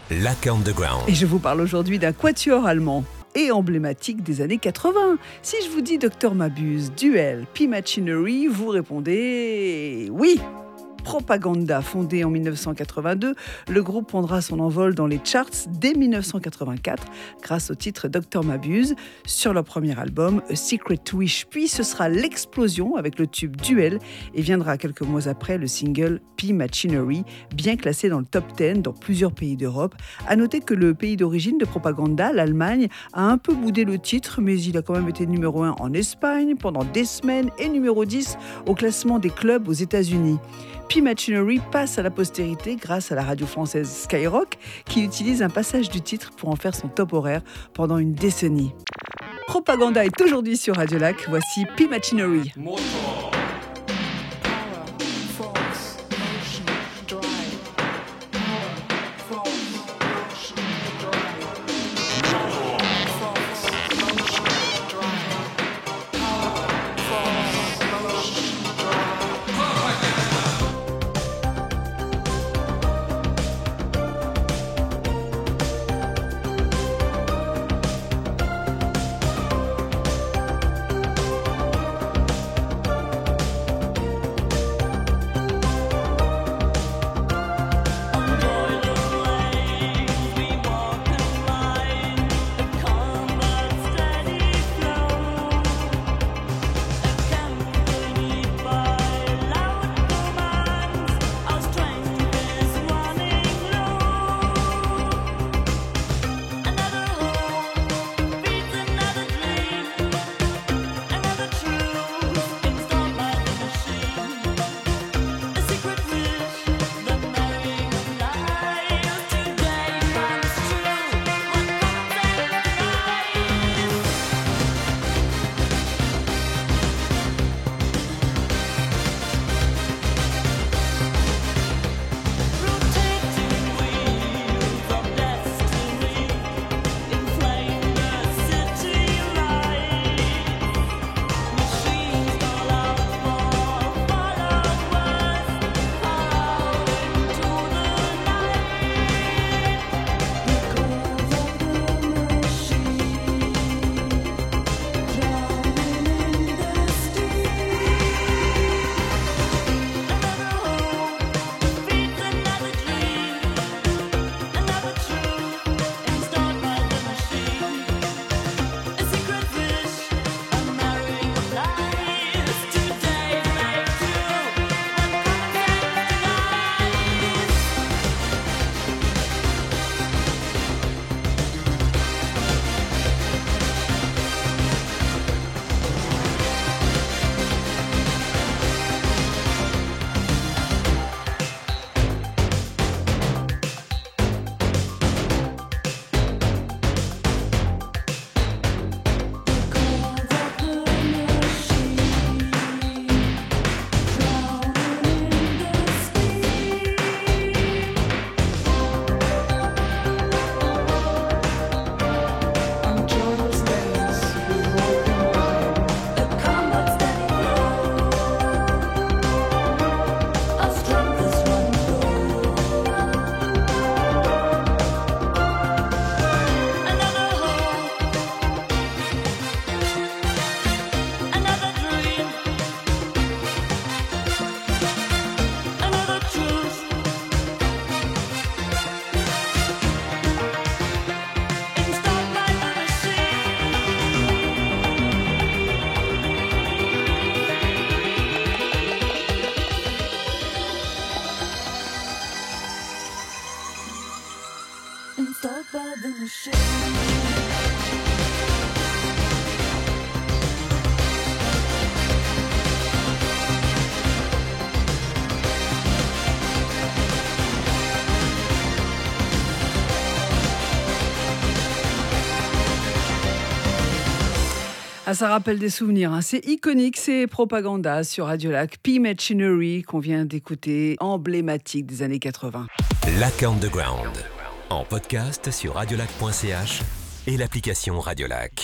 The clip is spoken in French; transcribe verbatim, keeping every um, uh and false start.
Lac Underground. Et je vous parle aujourd'hui d'un quatuor allemand et emblématique des années quatre-vingts. Si je vous dis Docteur Mabuse, Duel, P-Machinery, vous répondez oui. Propaganda, fondé en dix-neuf cent quatre-vingt-deux, le groupe prendra son envol dans les charts dès dix-neuf cent quatre-vingt-quatre grâce au titre Docteur Mabuse sur leur premier album A Secret Wish. Puis ce sera l'explosion avec le tube Duel et viendra quelques mois après le single P-Machinery, bien classé dans le top dix dans plusieurs pays d'Europe. À noter que le pays d'origine de Propaganda, l'Allemagne, a un peu boudé le titre, mais il a quand même été numéro un en Espagne pendant des semaines et numéro dix au classement des clubs aux États-Unis. P-Machinery passe à la postérité grâce à la radio française Skyrock qui utilise un passage du titre pour en faire son top horaire pendant une décennie. Propaganda est aujourd'hui sur Radio Lac. Voici P-Machinery. Ah, ça rappelle des souvenirs, hein. C'est iconique, c'est Propaganda sur Radio Lac, P-Machinery qu'on vient d'écouter, emblématique des années quatre-vingts. Lac Underground, en podcast sur radiolac point c h et l'application Radio Lac.